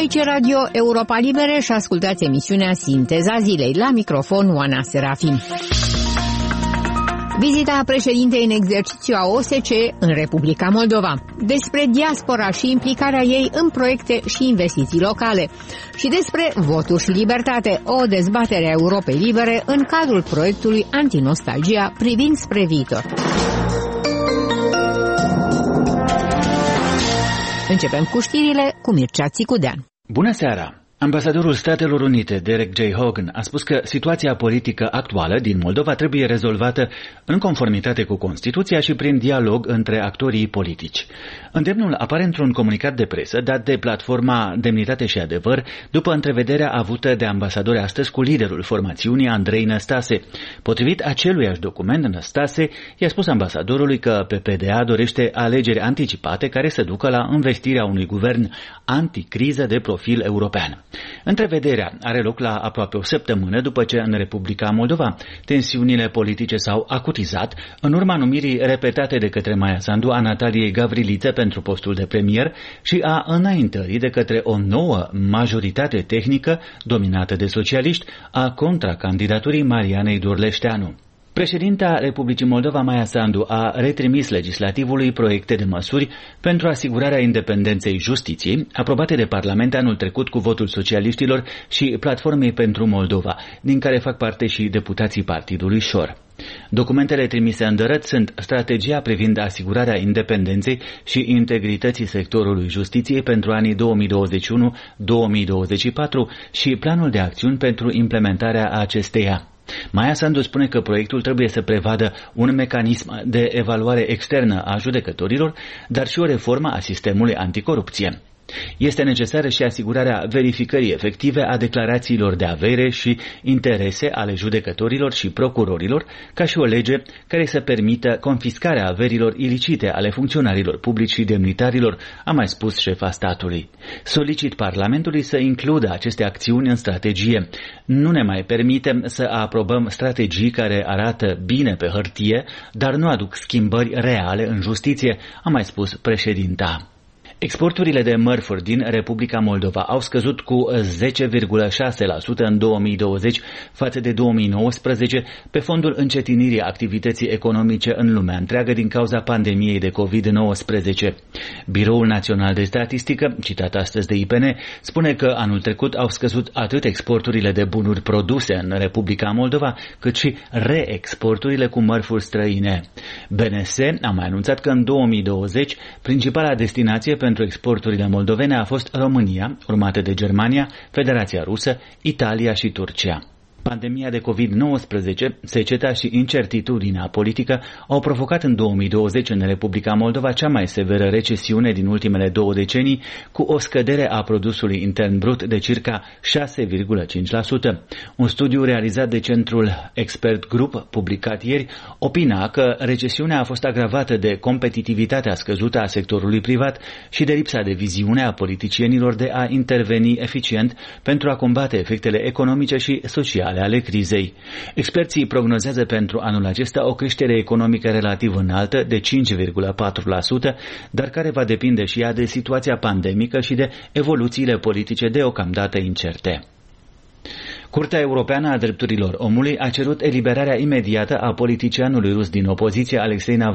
Aici Radio Europa Libere și ascultați emisiunea Sinteza Zilei. La microfon Oana Serafim. Vizita președintei în exercițiu a OSCE în Republica Moldova, despre diaspora și implicarea ei în proiecte și investiții locale și despre voturi și libertate, o dezbatere a Europei Libere în cadrul proiectului Antinostalgia privind spre viitor. Începem cu știrile cu Mircea Țicudean. Bună seara! Ambasadorul Statelor Unite, Derek J. Hogan, a spus că situația politică actuală din Moldova trebuie rezolvată în conformitate cu Constituția și prin dialog între actorii politici. Îndemnul apare într-un comunicat de presă dat de platforma Demnitate și Adevăr după întrevederea avută de ambasadori astăzi cu liderul formațiunii, Andrei Năstase. Potrivit aceluiași document, Năstase i-a spus ambasadorului că PPDA dorește alegeri anticipate care să ducă la învestirea unui guvern anticriză de profil european. Întrevederea are loc la aproape o săptămână după ce în Republica Moldova tensiunile politice s-au acutizat în urma numirii repetate de către Maia Sandu a Nataliei Gavriliță pentru postul de premier și a înaintării de către o nouă majoritate tehnică dominată de socialiști a contracandidaturii Marianei Durleșteanu. Președinta Republicii Moldova, Maia Sandu, a retrimis legislativului proiecte de măsuri pentru asigurarea independenței justiției, aprobate de Parlament anul trecut cu votul socialiștilor și Platformei pentru Moldova, din care fac parte și deputații partidului Șor. Documentele trimise în dărăt sunt strategia privind asigurarea independenței și integrității sectorului justiției pentru anii 2021-2024 și planul de acțiuni pentru implementarea acesteia. Maia Sandu spune că proiectul trebuie să prevadă un mecanism de evaluare externă a judecătorilor, dar și o reformă a sistemului anticorupție. Este necesară și asigurarea verificării efective a declarațiilor de avere și interese ale judecătorilor și procurorilor, ca și o lege care să permită confiscarea averilor ilicite ale funcționarilor publici și demnitarilor, a mai spus șefa statului. Solicit Parlamentului să includă aceste acțiuni în strategie. Nu ne mai permitem să aprobăm strategii care arată bine pe hârtie, dar nu aduc schimbări reale în justiție, a mai spus președinta. Exporturile de mărfuri din Republica Moldova au scăzut cu 10,6% în 2020 față de 2019 pe fondul încetinirii activității economice în lumea întreagă din cauza pandemiei de COVID-19. Biroul Național de Statistică, citat astăzi de IPN, spune că anul trecut au scăzut atât exporturile de bunuri produse în Republica Moldova, cât și reexporturile cu mărfuri străine. BNS a mai anunțat că în 2020 principala destinație pentru exporturile moldovene a fost România, urmată de Germania, Federația Rusă, Italia și Turcia. Pandemia de COVID-19, seceta și incertitudinea politică au provocat în 2020 în Republica Moldova cea mai severă recesiune din ultimele 2 decenii, cu o scădere a produsului intern brut de circa 6,5%. Un studiu realizat de Centrul Expert Group, publicat ieri, opina că recesiunea a fost agravată de competitivitatea scăzută a sectorului privat și de lipsa de viziune a politicienilor de a interveni eficient pentru a combate efectele economice și sociale ale crizei. Experții prognozează pentru anul acesta o creștere economică relativ înaltă de 5,4%, dar care va depinde și ea de situația pandemică și de evoluțiile politice deocamdată incerte. Curtea Europeană a Drepturilor Omului a cerut eliberarea imediată a politicianului rus din opoziție, Alexei Navalny,